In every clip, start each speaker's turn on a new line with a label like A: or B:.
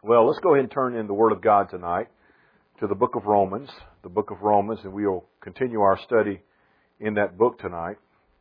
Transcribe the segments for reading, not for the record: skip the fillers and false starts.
A: Well, let's go ahead and turn in the Word of God tonight to the book of Romans, and we will continue our study in that book tonight.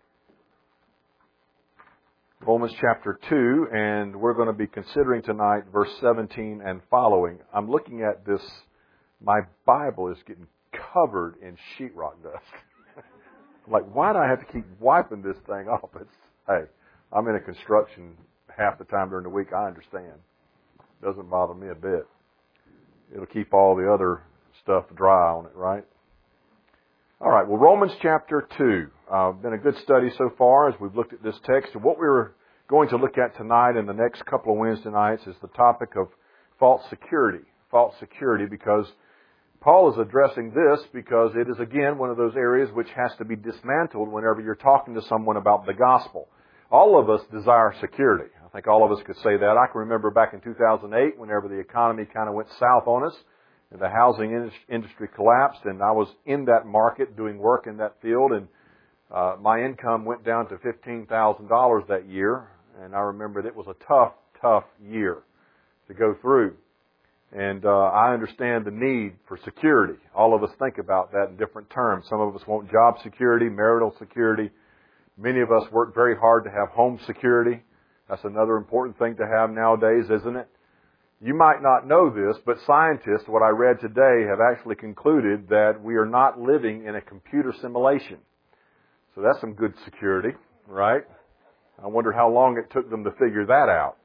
A: Romans chapter 2, and we're going to be considering tonight verse 17 and following. I'm looking at this, my Bible is getting covered in sheetrock dust. Like, why do I have to keep wiping this thing off? Hey, I'm in a construction half the time during the week, I understand. Doesn't bother me a bit. It'll keep all the other stuff dry on it, right? All right, well, Romans chapter 2. Been a good study so far as we've looked at this text. And what we're going to look at tonight and the next couple of Wednesday nights is the topic of false security. False security, because Paul is addressing this because it is, again, one of those areas which has to be dismantled whenever you're talking to someone about the gospel. All of us desire security. I think all of us could say that. I can remember back in 2008, whenever the economy kind of went south on us, and the housing industry collapsed, and I was in that market doing work in that field, and my income went down to $15,000 that year, and I remember it was a tough year to go through. And I understand the need for security. All of us think about that in different terms. Some of us want job security, marital security. Many of us work very hard to have home security. That's another important thing to have nowadays, isn't it? You might not know this, but scientists, what I read today, have actually concluded that we are not living in a computer simulation. So that's some good security, right? I wonder how long it took them to figure that out.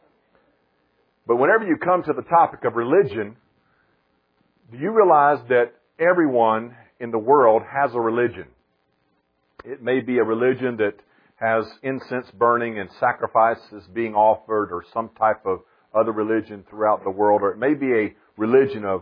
A: But whenever you come to the topic of religion, do you realize that everyone in the world has a religion? It may be a religion that has incense burning and sacrifices being offered, or some type of other religion throughout the world, or it may be a religion of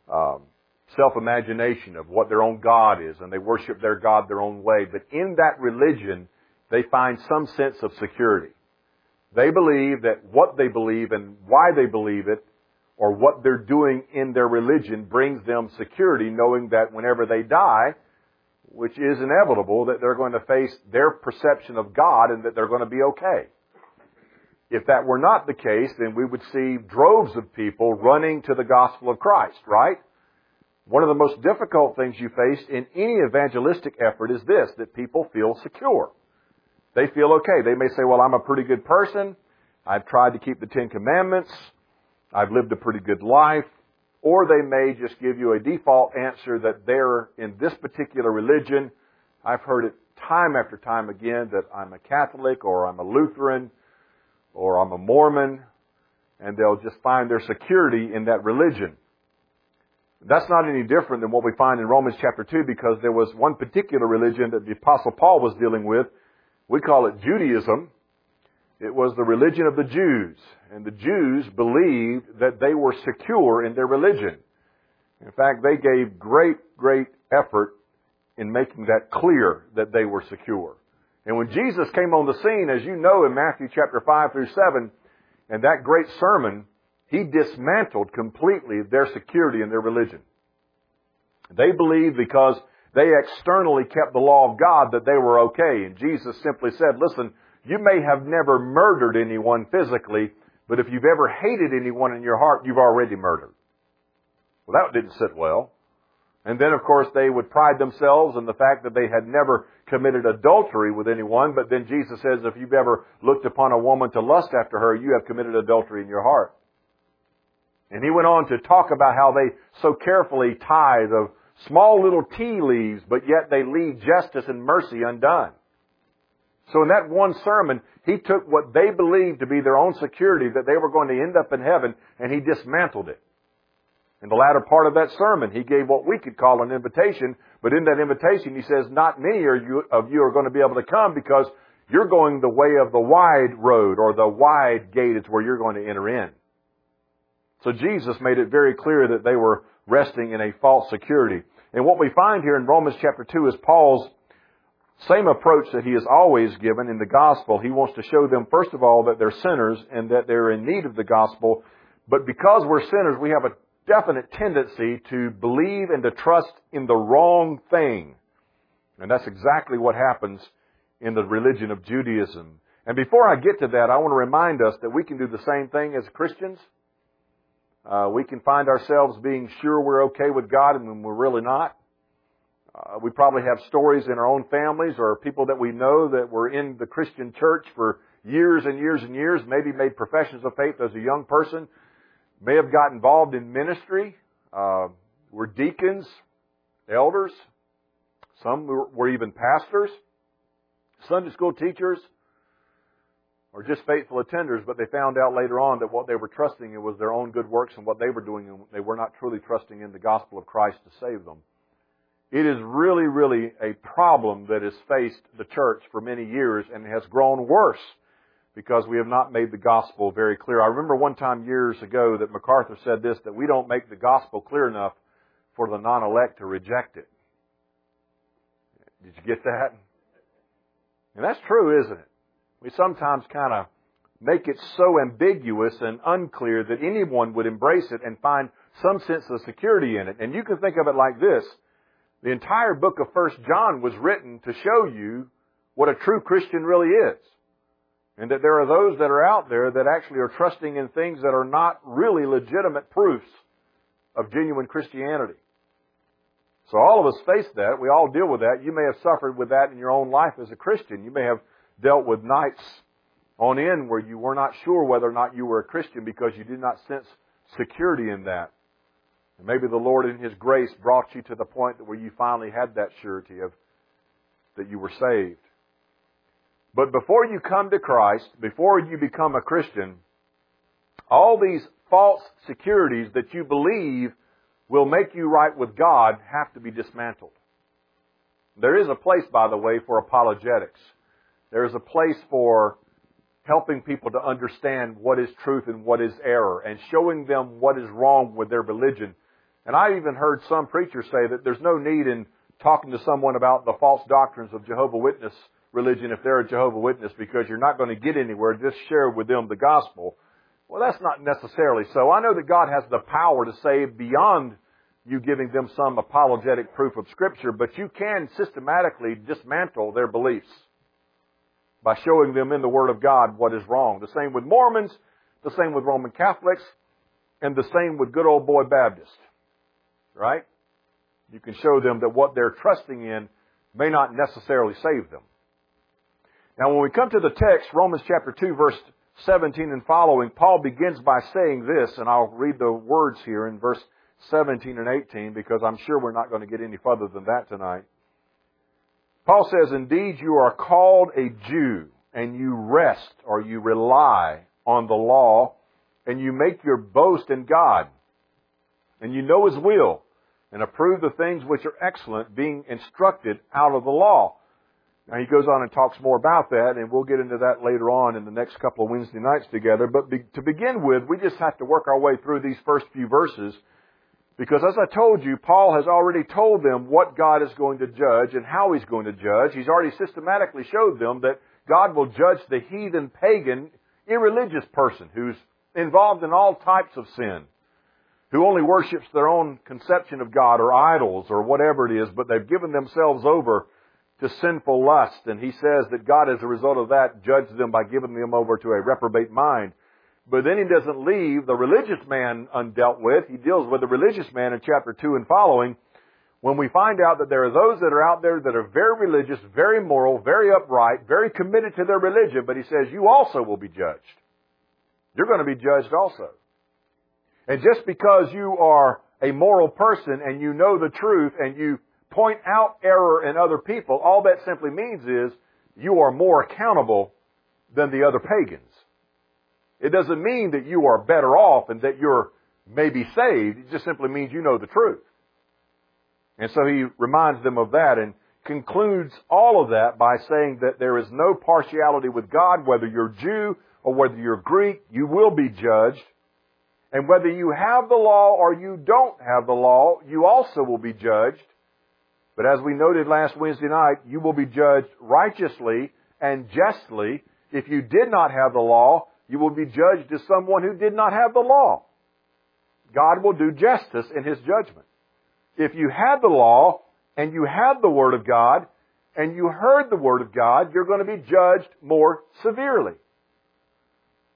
A: self-imagination of what their own God is, and they worship their God their own way. But in that religion, they find some sense of security. They believe that what they believe and why they believe it, or what they're doing in their religion, brings them security, knowing that whenever they die, which is inevitable, that they're going to face their perception of God and that they're going to be okay. If that were not the case, then we would see droves of people running to the gospel of Christ, right? One of the most difficult things you face in any evangelistic effort is this, that people feel secure. They feel okay. They may say, well, I'm a pretty good person. I've tried to keep the Ten Commandments. I've lived a pretty good life. Or they may just give you a default answer that they're in this particular religion. I've heard it time after time again that I'm a Catholic, or I'm a Lutheran, or I'm a Mormon, and they'll just find their security in that religion. That's not any different than what we find in Romans chapter 2, because there was one particular religion that the Apostle Paul was dealing with. We call it Judaism. It was the religion of the Jews. And the Jews believed that they were secure in their religion. In fact, they gave great effort in making that clear that they were secure. And when Jesus came on the scene, as you know in Matthew chapter 5 through 7, and that great sermon, He dismantled completely their security in their religion. They believed because they externally kept the law of God that they were okay. And Jesus simply said, listen, you may have never murdered anyone physically, but if you've ever hated anyone in your heart, you've already murdered. Well, that didn't sit well. And then, of course, they would pride themselves in the fact that they had never committed adultery with anyone. But then Jesus says, if you've ever looked upon a woman to lust after her, you have committed adultery in your heart. And He went on to talk about how they so carefully tithe of small little tea leaves, but yet they leave justice and mercy undone. So in that one sermon, He took what they believed to be their own security, that they were going to end up in heaven, and He dismantled it. In the latter part of that sermon, He gave what we could call an invitation, but in that invitation He says, not many of you are going to be able to come because you're going the way of the wide road, or the wide gate is where you're going to enter in. So Jesus made it very clear that they were resting in a false security. And what we find here in Romans chapter 2 is Paul's same approach that he has always given in the gospel. He wants to show them, first of all, that they're sinners and that they're in need of the gospel. But because we're sinners, we have a definite tendency to believe and to trust in the wrong thing. And that's exactly what happens in the religion of Judaism. And before I get to that, I want to remind us that we can do the same thing as Christians. We can find ourselves being sure we're okay with God and when we're really not. We probably have stories in our own families or people that we know that were in the Christian church for years and years and years, maybe made professions of faith as a young person, may have got involved in ministry, were deacons, elders, some were even pastors, Sunday school teachers, or just faithful attenders, but they found out later on that what they were trusting in was their own good works and what they were doing, and they were not truly trusting in the gospel of Christ to save them. It is really, really a problem that has faced the church for many years and has grown worse because we have not made the gospel very clear. I remember one time years ago that MacArthur said this, that we don't make the gospel clear enough for the non-elect to reject it. Did you get that? And that's true, isn't it? We sometimes kind of make it so ambiguous and unclear that anyone would embrace it and find some sense of security in it. And you can think of it like this. The entire book of 1 John was written to show you what a true Christian really is. And that there are those that are out there that actually are trusting in things that are not really legitimate proofs of genuine Christianity. So all of us face that. We all deal with that. You may have suffered with that in your own life as a Christian. You may have dealt with nights on end where you were not sure whether or not you were a Christian because you did not sense security in that. And maybe the Lord in His grace brought you to the point where you finally had that surety of that you were saved. But before you come to Christ, before you become a Christian, all these false securities that you believe will make you right with God have to be dismantled. There is a place, by the way, for apologetics. There is a place for helping people to understand what is truth and what is error and showing them what is wrong with their religion. And I even heard some preachers say that there's no need in talking to someone about the false doctrines of Jehovah's Witness religion if they're a Jehovah's Witness because you're not going to get anywhere. Just share with them the gospel. Well, that's not necessarily so. I know that God has the power to save beyond you giving them some apologetic proof of Scripture, but you can systematically dismantle their beliefs by showing them in the Word of God what is wrong. The same with Mormons, the same with Roman Catholics, and the same with good old boy Baptists. Right? You can show them that what they're trusting in may not necessarily save them. Now when we come to the text, Romans chapter 2, verse 17 and following, Paul begins by saying this, and I'll read the words here in verse 17 and 18 because I'm sure we're not going to get any further than that tonight. Paul says, "Indeed you are called a Jew, and you rest or you rely on the law, and you make your boast in God, and you know His will, and approve the things which are excellent, being instructed out of the law." Now he goes on and talks more about that, and we'll get into that later on in the next couple of Wednesday nights together. But to begin with, we just have to work our way through these first few verses, because as I told you, Paul has already told them what God is going to judge and how He's going to judge. He's already systematically showed them that God will judge the heathen, pagan, irreligious person who's involved in all types of sin, who only worships their own conception of God or idols or whatever it is, but they've given themselves over to sinful lust. And he says that God, as a result of that, judged them by giving them over to a reprobate mind. But then he doesn't leave the religious man undealt with. He deals with the religious man in chapter 2 and following, when we find out that there are those that are out there that are very religious, very moral, very upright, very committed to their religion, but he says you also will be judged. You're going to be judged also. And just because you are a moral person and you know the truth and you point out error in other people, all that simply means is you are more accountable than the other pagans. It doesn't mean that you are better off and that you're maybe saved. It just simply means you know the truth. And so he reminds them of that and concludes all of that by saying that there is no partiality with God, whether you're Jew or whether you're Greek, you will be judged. And whether you have the law or you don't have the law, you also will be judged. But as we noted last Wednesday night, you will be judged righteously and justly. If you did not have the law, you will be judged as someone who did not have the law. God will do justice in His judgment. If you had the law and you had the Word of God and you heard the Word of God, you're going to be judged more severely.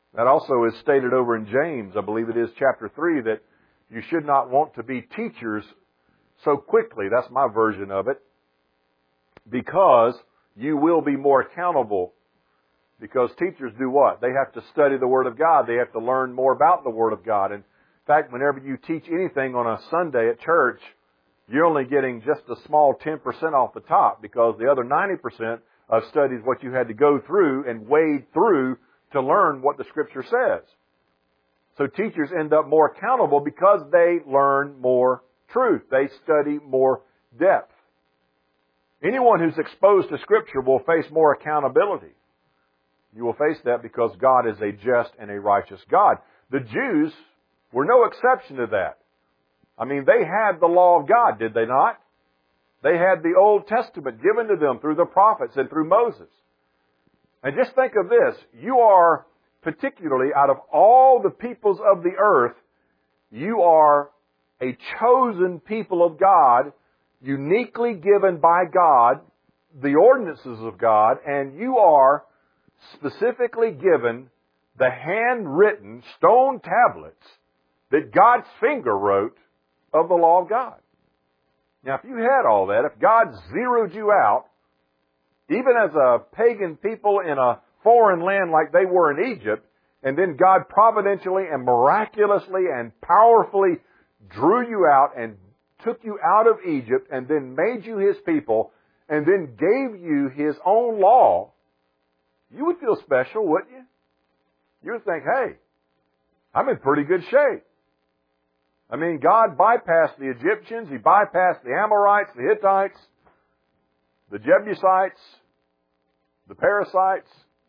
A: That also is stated over in James, I believe it is chapter 3, that you should not want to be teachers so quickly. That's my version of it. Because you will be more accountable. Because teachers do what? They have to study the Word of God. They have to learn more about the Word of God. In fact, whenever you teach anything on a Sunday at church, you're only getting just a small 10% off the top, because the other 90% of study is what you had to go through and wade through to learn what the Scripture says. So teachers end up more accountable because they learn more truth. They study more depth. Anyone who's exposed to Scripture will face more accountability. You will face that because God is a just and a righteous God. The Jews were no exception to that. I mean, they had the law of God, did they not? They had the Old Testament given to them through the prophets and through Moses. And just think of this. You are, particularly out of all the peoples of the earth, you are a chosen people of God, uniquely given by God, the ordinances of God, and you are specifically given the handwritten stone tablets that God's finger wrote of the law of God. Now, if you had all that, if God zeroed you out, even as a pagan people in a foreign land like they were in Egypt, and then God providentially and miraculously and powerfully drew you out and took you out of Egypt and then made you His people and then gave you His own law, you would feel special, wouldn't you? You would think, hey, I'm in pretty good shape. I mean, God bypassed the Egyptians, He bypassed the Amorites, the Hittites, the Jebusites, the Perizzites.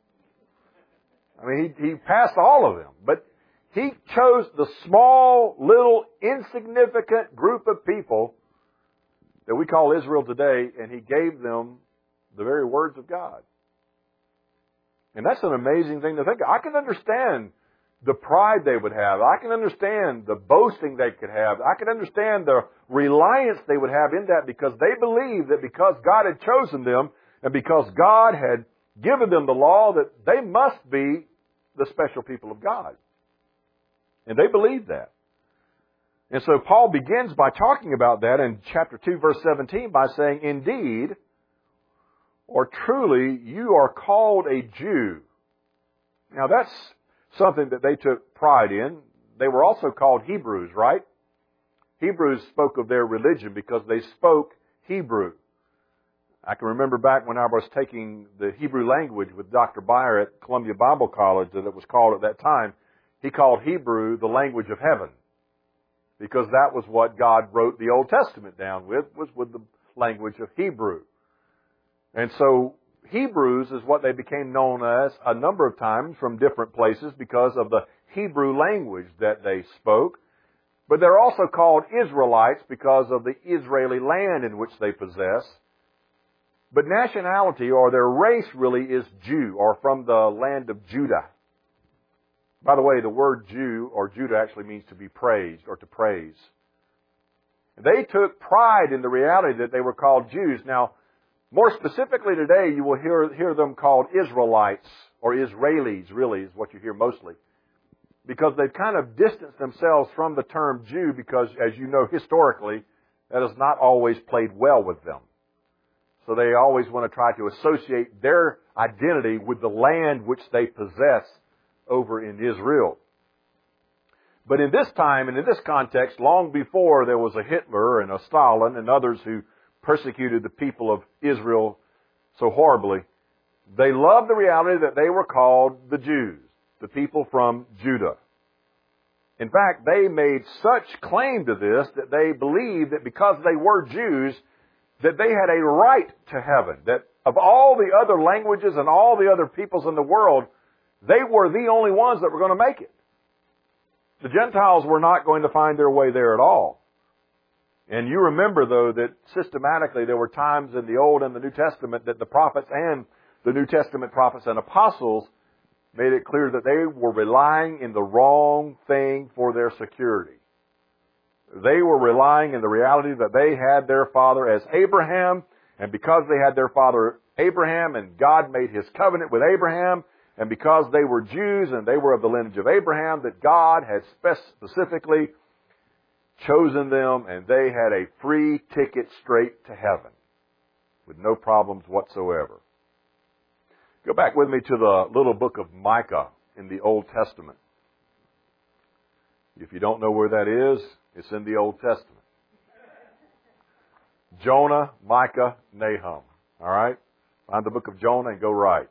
A: I mean, He passed all of them. But He chose the small, little, insignificant group of people that we call Israel today, and He gave them the very words of God. And that's an amazing thing to think of. I can understand the pride they would have. I can understand the boasting they could have. I can understand the reliance they would have in that, because they believed that because God had chosen them and because God had given them the law, that they must be the special people of God. And they believed that. And so Paul begins by talking about that in chapter 2, verse 17 by saying, indeed, or truly, you are called a Jew. Now that's something that they took pride in. They were also called Hebrews, right? Hebrews spoke of their religion because they spoke Hebrew. I can remember back when I was taking the Hebrew language with Dr. Beyer at Columbia Bible College, that it was called at that time. He called Hebrew the language of heaven, because that was what God wrote the Old Testament down with, was with the language of Hebrew. And so Hebrews is what they became known as a number of times from different places because of the Hebrew language that they spoke. But they're also called Israelites because of the Israeli land in which they possess. But nationality, or their race, really is Jew, or from the land of Judah. By the way, the word Jew or Judah actually means to be praised or to praise. They took pride in the reality that they were called Jews. Now, more specifically today, you will hear them called Israelites, or Israelis, really, is what you hear mostly. Because they've kind of distanced themselves from the term Jew, because, as you know, historically, that has not always played well with them. So they always want to try to associate their identity with the land which they possess over in Israel. But in this time and in this context, long before there was a Hitler and a Stalin and others who persecuted the people of Israel so horribly, they loved the reality that they were called the Jews, the people from Judah. In fact, they made such claim to this that they believed that because they were Jews, that they had a right to heaven, that of all the other languages and all the other peoples in the world, they were the only ones that were going to make it. The Gentiles were not going to find their way there at all. And you remember, though, that systematically there were times in the Old and the New Testament that the prophets and the New Testament prophets and apostles made it clear that they were relying in the wrong thing for their security. They were relying in the reality that they had their father as Abraham, and because they had their father Abraham and God made His covenant with Abraham, and because they were Jews and they were of the lineage of Abraham, that God had specifically chosen them, and they had a free ticket straight to heaven with no problems whatsoever. Go back with me to the little book of Micah in the Old Testament. If you don't know where that is, it's in the Old Testament. Jonah, Micah, Nahum. All right? Find the book of Jonah and go right.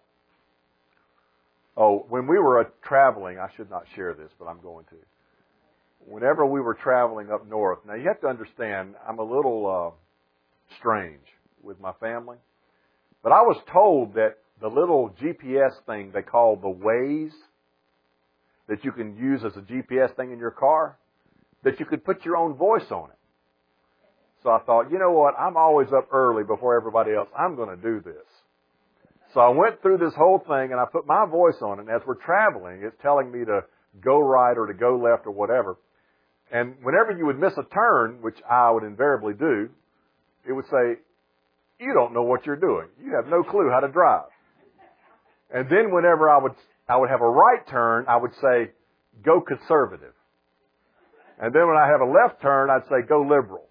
A: Oh, when we were traveling, I should not share this, but I'm going to. Whenever we were traveling up north, now you have to understand, I'm a little strange with my family, but I was told that the little GPS thing they call the Waze, that you can use as a GPS thing in your car, that you could put your own voice on it. So I thought, you know what, I'm always up early before everybody else. I'm going to do this. So I went through this whole thing, and I put my voice on it, and as we're traveling, it's telling me to go right or to go left or whatever. And whenever you would miss a turn, which I would invariably do, it would say, you don't know what you're doing. You have no clue how to drive. And then whenever I would have a right turn, I would say, go conservative. And then when I have a left turn, I'd say, go liberal.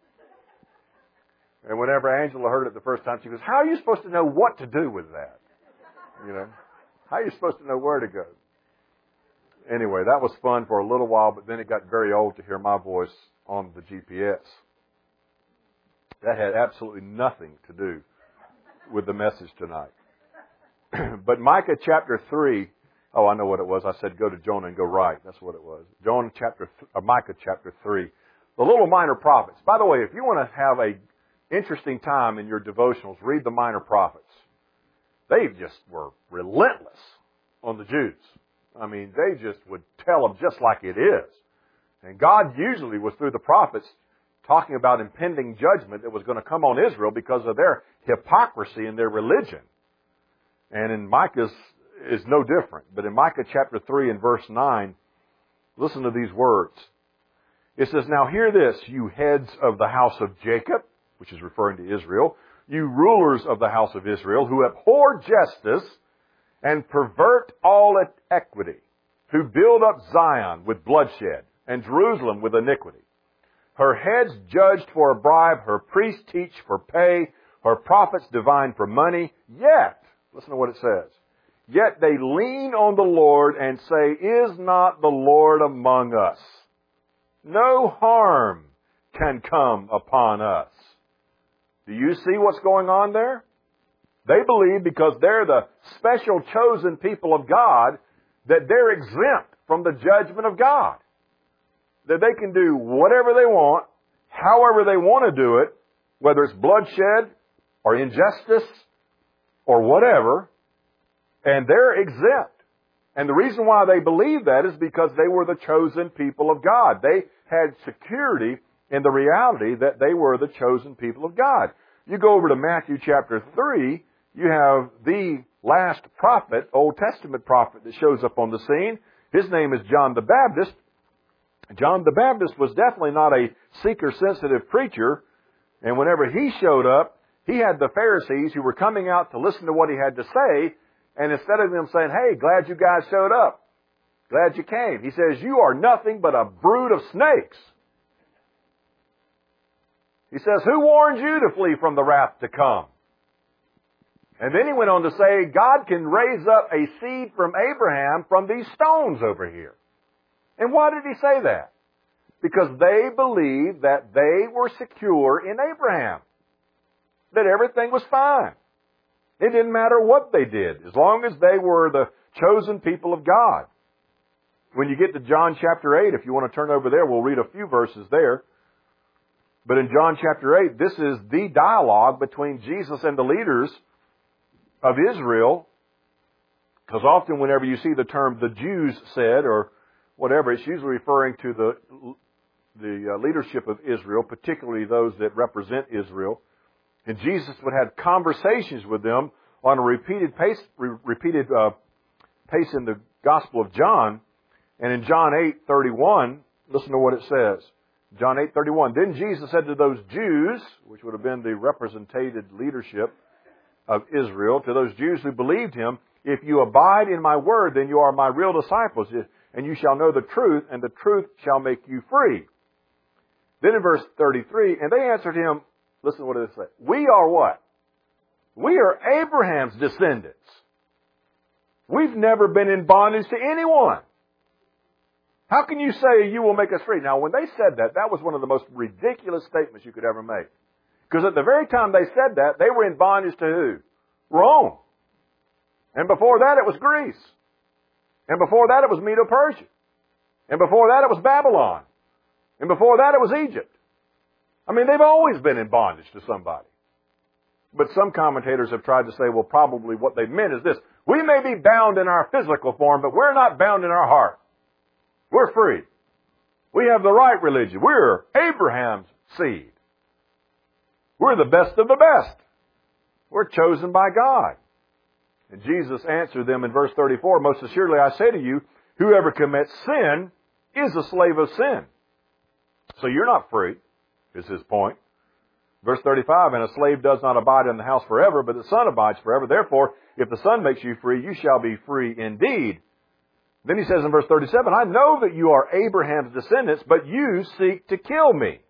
A: And whenever Angela heard it the first time, she goes, how are you supposed to know what to do with that? You know, how are you supposed to know where to go? Anyway, that was fun for a little while, but then it got very old to hear my voice on the GPS. That had absolutely nothing to do with the message tonight. But Micah chapter 3, oh, I know what it was. I said go to Jonah and go right. That's what it was. Micah chapter 3. The little minor prophets. By the way, if you want to have a interesting time in your devotionals, read the minor prophets. They just were relentless on the Jews. I mean, they just would tell them just like it is. And God usually was through the prophets talking about impending judgment that was going to come on Israel because of their hypocrisy in their religion. And in Micah's is no different. But in Micah chapter 3 and verse 9, listen to these words. It says, now hear this, you heads of the house of Jacob, which is referring to Israel, you rulers of the house of Israel, who abhor justice and pervert all equity, who build up Zion with bloodshed and Jerusalem with iniquity. Her heads judged for a bribe, her priests teach for pay, her prophets divine for money, yet, listen to what it says, yet they lean on the Lord and say, is not the Lord among us? No harm can come upon us. Do you see what's going on there? They believe because they're the special chosen people of God that they're exempt from the judgment of God. That they can do whatever they want, however they want to do it, whether it's bloodshed or injustice or whatever, and they're exempt. And the reason why they believe that is because they were the chosen people of God. They had security in the reality that they were the chosen people of God. You go over to Matthew chapter 3, you have the last prophet, Old Testament prophet, that shows up on the scene. His name is John the Baptist. John the Baptist was definitely not a seeker-sensitive preacher, and whenever he showed up, he had the Pharisees who were coming out to listen to what he had to say, and instead of them saying, hey, glad you guys showed up, glad you came, he says, you are nothing but a brood of snakes. He says, who warned you to flee from the wrath to come? And then he went on to say, God can raise up a seed from Abraham from these stones over here. And why did he say that? Because they believed that they were secure in Abraham. That everything was fine. It didn't matter what they did, as long as they were the chosen people of God. When you get to John chapter 8, if you want to turn over there, we'll read a few verses there. But in John chapter 8, this is the dialogue between Jesus and the leaders of Israel. Because often whenever you see the term the Jews said or whatever, it's usually referring to the leadership of Israel, particularly those that represent Israel. And Jesus would have conversations with them on a repeated pace in the Gospel of John. And in John 8:31, listen to what it says. John 8:31. Then Jesus said to those Jews, which would have been the representative leadership of Israel, to those Jews who believed him, If you abide in my word, then you are my real disciples, and you shall know the truth, and the truth shall make you free. Then in verse 33, and they answered him, listen to what it says. We are what? We are Abraham's descendants. We've never been in bondage to anyone. How can you say you will make us free? Now, when they said that, that was one of the most ridiculous statements you could ever make. Because at the very time they said that, they were in bondage to who? Rome. And before that, it was Greece. And before that, it was Medo-Persia. And before that, it was Babylon. And before that, it was Egypt. I mean, they've always been in bondage to somebody. But some commentators have tried to say, well, probably what they meant is this. We may be bound in our physical form, but we're not bound in our heart. We're free. We have the right religion. We're Abraham's seed. We're the best of the best. We're chosen by God. And Jesus answered them in verse 34, most assuredly I say to you, whoever commits sin is a slave of sin. So you're not free, is his point. Verse 35, and a slave does not abide in the house forever, but the Son abides forever. Therefore, if the Son makes you free, you shall be free indeed. Then he says in verse 37, I know that you are Abraham's descendants, but you seek to kill me.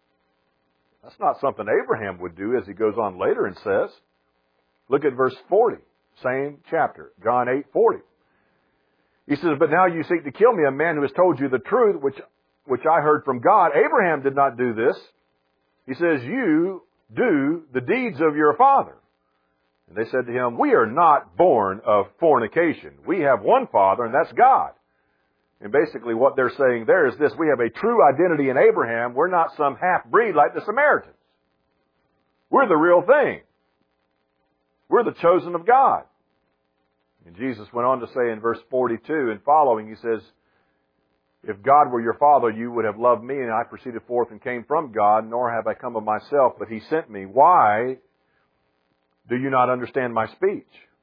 A: That's not something Abraham would do, as he goes on later and says. Look at verse 40, same chapter, John 8:40. He says, but now you seek to kill me, a man who has told you the truth, which I heard from God. Abraham did not do this. He says, you do the deeds of your father. And they said to him, we are not born of fornication. We have one Father, and that's God. And basically what they're saying there is this, we have a true identity in Abraham. We're not some half-breed like the Samaritans. We're the real thing. We're the chosen of God. And Jesus went on to say in verse 42 and following, he says, if God were your Father, you would have loved me, and I proceeded forth and came from God, nor have I come of myself, but he sent me. Why do you not understand my speech?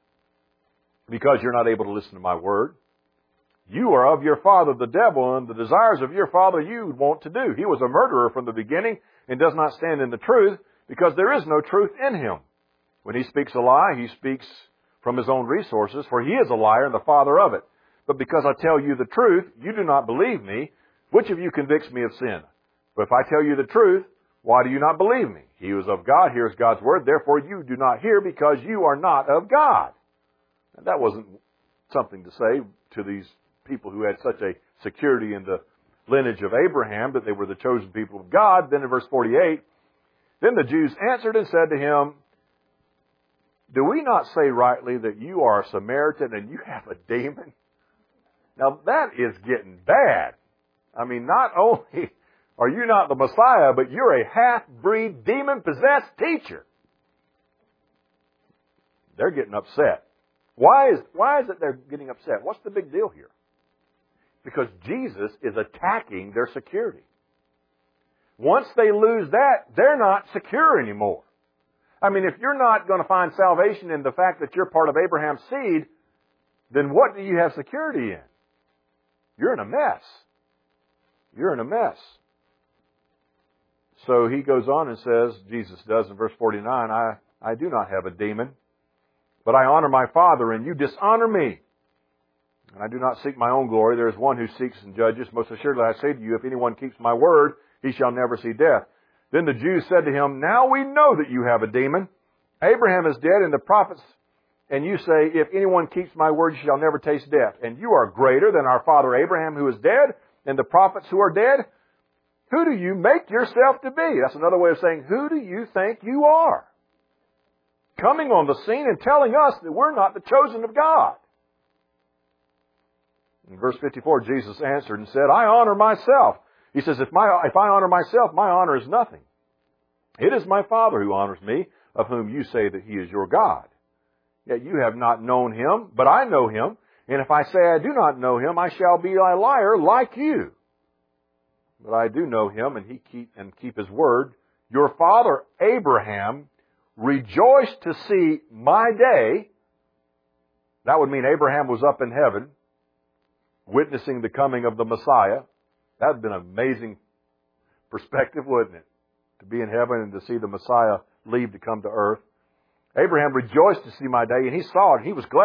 A: Because you're not able to listen to my word. You are of your father the devil, and the desires of your father you want to do. He was a murderer from the beginning and does not stand in the truth, because there is no truth in him. When he speaks a lie, he speaks from his own resources, for he is a liar and the father of it. But because I tell you the truth, you do not believe me. Which of you convicts me of sin? But if I tell you the truth, why do you not believe me? He who is of God hears God's word, therefore you do not hear, because you are not of God. And that wasn't something to say to these people who had such a security in the lineage of Abraham, that they were the chosen people of God. Then in verse 48, then the Jews answered and said to him, do we not say rightly that you are a Samaritan and you have a demon? Now that is getting bad. I mean, not only are you not the Messiah, but you're a half-breed, demon-possessed teacher. They're getting upset. Why is it they're getting upset? What's the big deal here? Because Jesus is attacking their security. Once they lose that, they're not secure anymore. I mean, if you're not going to find salvation in the fact that you're part of Abraham's seed, then what do you have security in? You're in a mess. You're in a mess. So he goes on and says, Jesus does in verse 49, I do not have a demon, but I honor my Father, and you dishonor me. And I do not seek my own glory. There is one who seeks and judges. Most assuredly I say to you, if anyone keeps my word, he shall never see death. Then the Jews said to him, now we know that you have a demon. Abraham is dead, and the prophets, and you say, if anyone keeps my word, you shall never taste death. And you are greater than our father Abraham, who is dead, and the prophets who are dead. Who do you make yourself to be? That's another way of saying, who do you think you are? Coming on the scene and telling us that we're not the chosen of God. In verse 54, Jesus answered and said, I honor myself. He says, if I honor myself, my honor is nothing. It is my Father who honors me, of whom you say that he is your God. Yet you have not known him, but I know him. And if I say I do not know him, I shall be a liar like you. But I do know him, and keep his word. Your father Abraham rejoiced to see my day. That would mean Abraham was up in heaven, witnessing the coming of the Messiah. That would have been an amazing perspective, wouldn't it? To be in heaven and to see the Messiah leave to come to earth. Abraham rejoiced to see my day, and he saw it, and he was glad.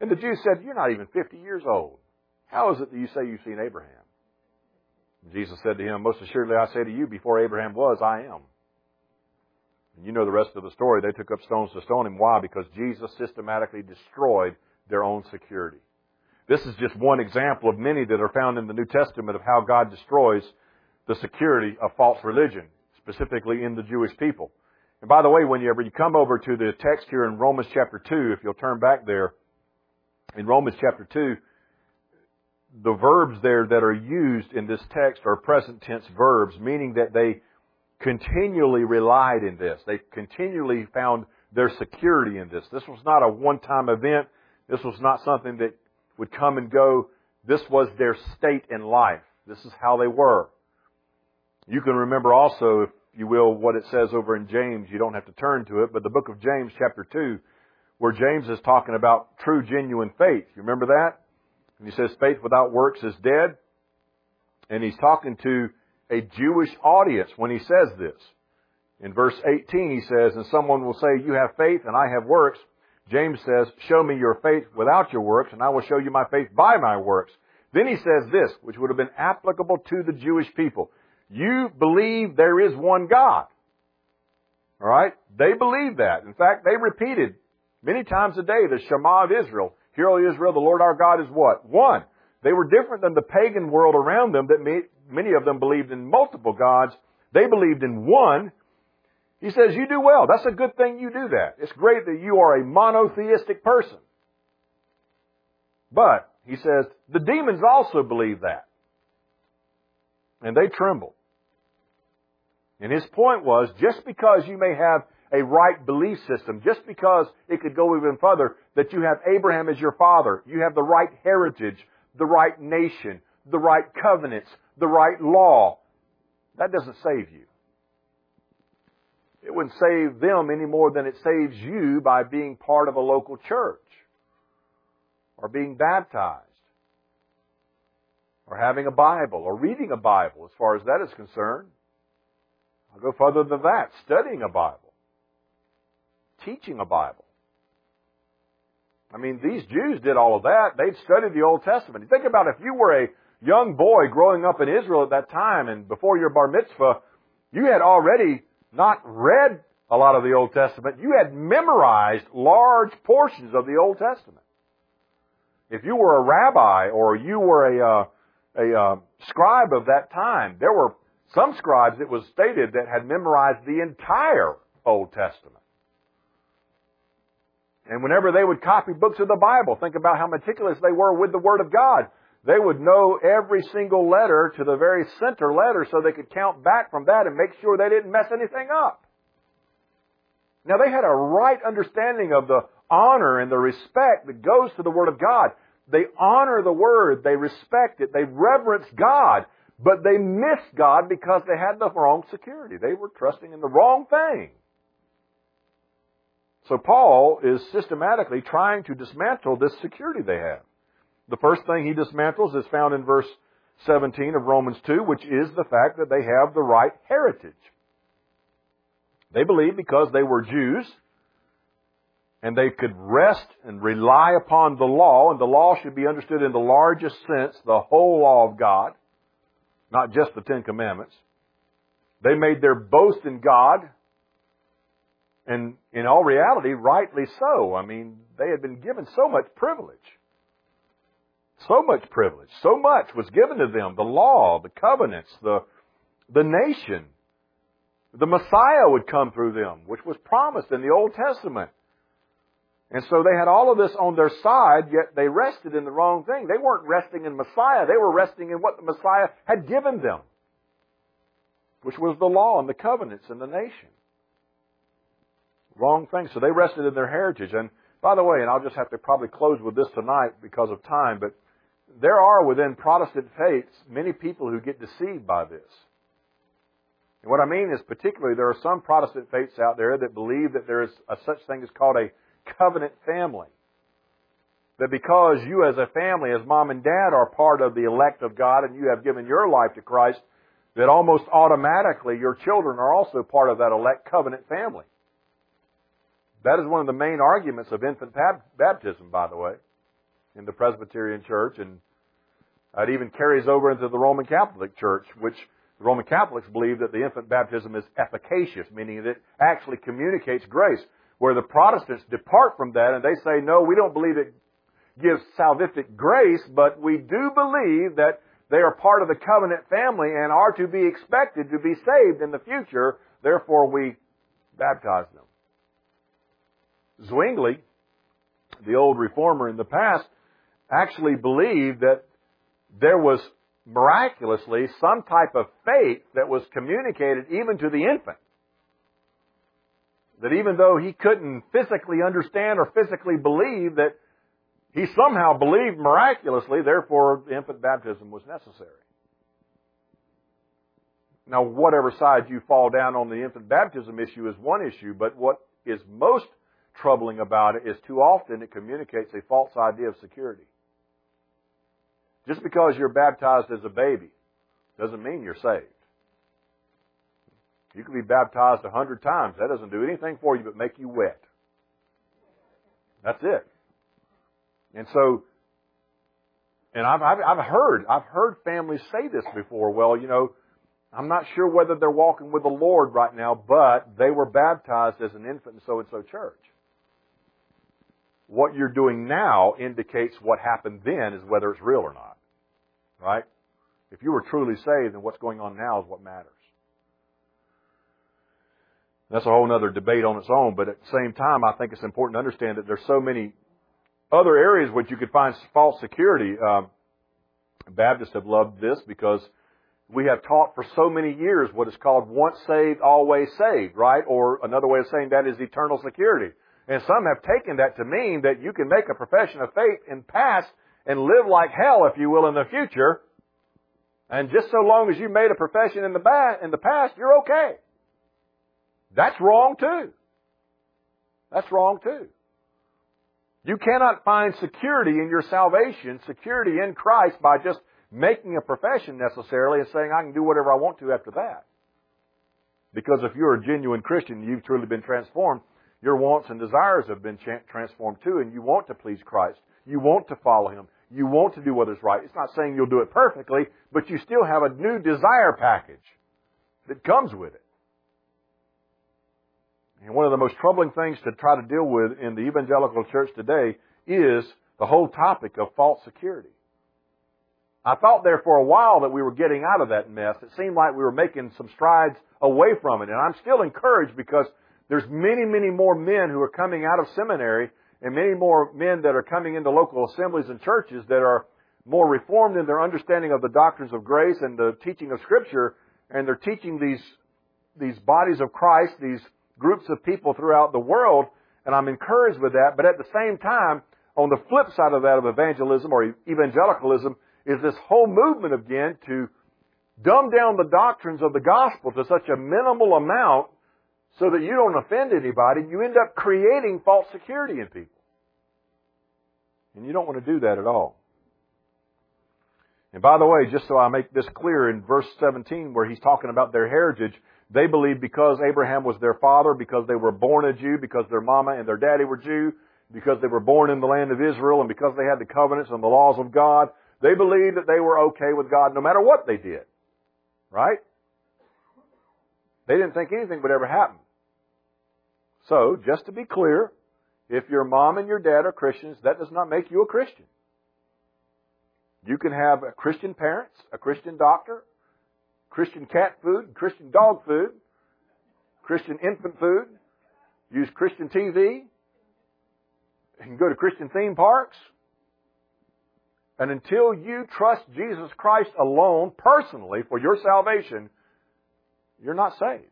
A: And the Jews said, "You're not even 50 years old. How is it that you say you've seen Abraham?" And Jesus said to him, "Most assuredly I say to you, before Abraham was, I am." And you know the rest of the story. They took up stones to stone him. Why? Because Jesus systematically destroyed their own security. This is just one example of many that are found in the New Testament of how God destroys the security of false religion, specifically in the Jewish people. And by the way, whenever you come over to the text here in Romans chapter 2, if you'll turn back there, in Romans chapter 2, the verbs there that are used in this text are present tense verbs, meaning that they continually relied in this. They continually found their security in this. This was not a one-time event. This was not something that would come and go. This was their state in life. This is how they were. You can remember also, if you will, what it says over in James. You don't have to turn to it, but the book of James chapter 2, where James is talking about true, genuine faith. You remember that? And he says faith without works is dead. And he's talking to a Jewish audience when he says this. In verse 18 he says, and someone will say, you have faith and I have works. James says, show me your faith without your works and I will show you my faith by my works. Then he says this, which would have been applicable to the Jewish people. You believe there is one God. All right? They believe that. In fact, they repeated many times a day the Shema of Israel. Hear, O Israel, the Lord our God is what? One. They were different than the pagan world around them that many of them believed in multiple gods. They believed in one. He says, you do well. That's a good thing you do that. It's great that you are a monotheistic person. But, he says, the demons also believe that. And they tremble. And his point was, just because you may have a right belief system, just because it could go even further, that you have Abraham as your father, you have the right heritage, the right nation, the right covenants, the right law, that doesn't save you. It wouldn't save them any more than it saves you by being part of a local church, or being baptized, or having a Bible, or reading a Bible, as far as that is concerned. I'll go further than that. Studying a Bible. Teaching a Bible. I mean, these Jews did all of that. They'd studied the Old Testament. You think about if you were a young boy growing up in Israel at that time, and before your bar mitzvah, you had already not read a lot of the Old Testament. You had memorized large portions of the Old Testament. If you were a rabbi or you were a scribe of that time, there were some scribes, it was stated, that had memorized the entire Old Testament. And whenever they would copy books of the Bible, think about how meticulous they were with the Word of God. They would know every single letter to the very center letter so they could count back from that and make sure they didn't mess anything up. Now, they had a right understanding of the honor and the respect that goes to the Word of God. They honor the Word. They respect it. They reverence God. But they missed God because they had the wrong security. They were trusting in the wrong thing. So Paul is systematically trying to dismantle this security they have. The first thing he dismantles is found in verse 17 of Romans 2, which is the fact that they have the right heritage. They believe because they were Jews and they could rest and rely upon the law, and the law should be understood in the largest sense, the whole law of God, not just the Ten Commandments. They made their boast in God, and in all reality, rightly so. I mean, they had been given so much privilege. So much privilege. So much was given to them. The law, the covenants, the nation. The Messiah would come through them, which was promised in the Old Testament. And so they had all of this on their side, yet they rested in the wrong thing. They weren't resting in Messiah. They were resting in what the Messiah had given them, which was the law and the covenants and the nation. Wrong thing. So they rested in their heritage. And by the way, and I'll just have to probably close with this tonight because of time, but there are within Protestant faiths many people who get deceived by this. And what I mean is particularly there are some Protestant faiths out there that believe that there is a such thing as called a covenant family. That because you as a family, as mom and dad are part of the elect of God and you have given your life to Christ, that almost automatically your children are also part of that elect covenant family. That is one of the main arguments of infant baptism, by the way. in the Presbyterian Church, and it even carries over into the Roman Catholic Church, which the Roman Catholics believe that the infant baptism is efficacious, meaning that it actually communicates grace, where the Protestants depart from that and they say, no, we don't believe it gives salvific grace, but we do believe that they are part of the covenant family and are to be expected to be saved in the future, therefore we baptize them. Zwingli, the old reformer in the past, actually believed that there was miraculously some type of faith that was communicated even to the infant. That even though he couldn't physically understand or physically believe, that he somehow believed miraculously, therefore infant baptism was necessary. Now, whatever side you fall down on the infant baptism issue is one issue, but what is most troubling about it is too often it communicates a false idea of security. Just because you're baptized as a baby doesn't mean you're saved. You can be baptized 100 times. That doesn't do anything for you but make you wet. That's it. And so, and I've heard families say this before. Well, you know, I'm not sure whether they're walking with the Lord right now, but they were baptized as an infant in so-and-so church. What you're doing now indicates what happened then is whether it's real or not. Right? If you were truly saved, then what's going on now is what matters. That's a whole other debate on its own, but at the same time, I think it's important to understand that there's so many other areas which you could find false security. Baptists have loved this because we have taught for so many years what is called once saved, always saved, right? Or another way of saying that is eternal security. And some have taken that to mean that you can make a profession of faith in the past and live like hell, if you will, in the future. And just so long as you made a profession in the past, you're okay. That's wrong too. That's wrong too. You cannot find security in your salvation, security in Christ, by just making a profession necessarily and saying, I can do whatever I want to after that. Because if you're a genuine Christian, you've truly been transformed, your wants and desires have been transformed too, and you want to please Christ. You want to follow Him. You want to do what is right. It's not saying you'll do it perfectly, but you still have a new desire package that comes with it. And one of the most troubling things to try to deal with in the evangelical church today is the whole topic of false security. I thought there for a while that we were getting out of that mess. It seemed like we were making some strides away from it. And I'm still encouraged because there's many, many more men who are coming out of seminary and many more men that are coming into local assemblies and churches that are more reformed in their understanding of the doctrines of grace and the teaching of Scripture. And they're teaching these bodies of Christ, these groups of people throughout the world, and I'm encouraged with that. But at the same time, on the flip side of that of evangelism or evangelicalism is this whole movement again to dumb down the doctrines of the gospel to such a minimal amount so that you don't offend anybody. You end up creating false security in people. And you don't want to do that at all. And by the way, just so I make this clear, in verse 17 where he's talking about their heritage, they believe because Abraham was their father, because they were born a Jew, because their mama and their daddy were Jew, because they were born in the land of Israel, and because they had the covenants and the laws of God, they believed that they were okay with God no matter what they did. Right? They didn't think anything would ever happen. So, just to be clear, if your mom and your dad are Christians, that does not make you a Christian. You can have Christian parents, a Christian doctor, Christian cat food, Christian dog food, Christian infant food, use Christian TV, you can go to Christian theme parks. And until you trust Jesus Christ alone, personally, for your salvation, you're not saved.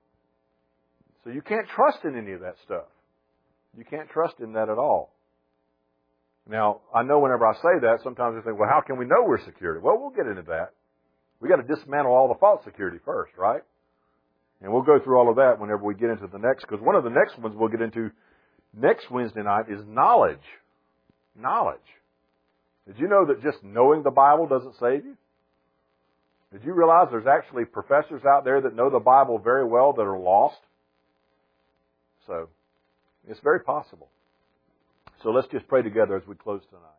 A: So you can't trust in any of that stuff. You can't trust in that at all. Now, I know whenever I say that, sometimes I think, well, how can we know we're secure? Well, we'll get into that. We've got to dismantle all the false security first, right? And we'll go through all of that whenever we get into the next, because one of the next ones we'll get into next Wednesday night is knowledge. Knowledge. Did you know that just knowing the Bible doesn't save you? Did you realize there's actually professors out there that know the Bible very well that are lost? So, it's very possible. So let's just pray together as we close tonight.